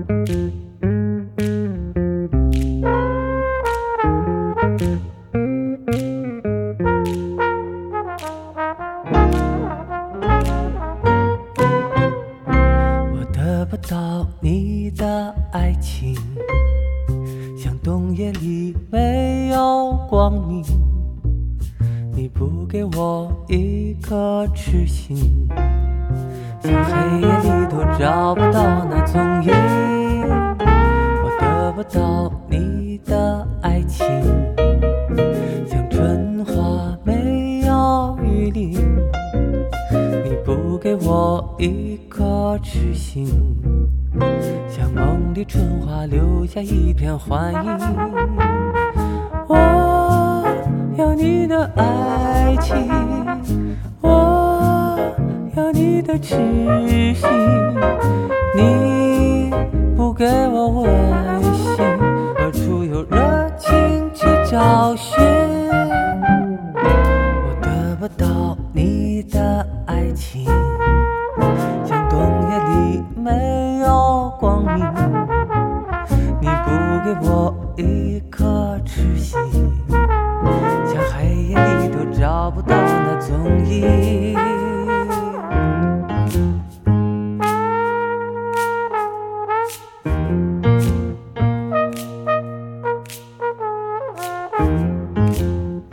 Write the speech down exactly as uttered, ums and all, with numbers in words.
我得不到你的爱情，像冬夜里没有光明，你不给我一颗痴心，像黑夜里都找不到那踪影。我得不到你的爱情，像春花没有雨淋，你不给我一颗痴心，像梦里春花留下一片幻影。我要你的爱情，我要你的痴心，你不给我温馨，何处有热情去找寻？我得不到你的爱情，像冬夜里没有光明，你不给我一颗痴心，像黑夜里都找不到那踪影。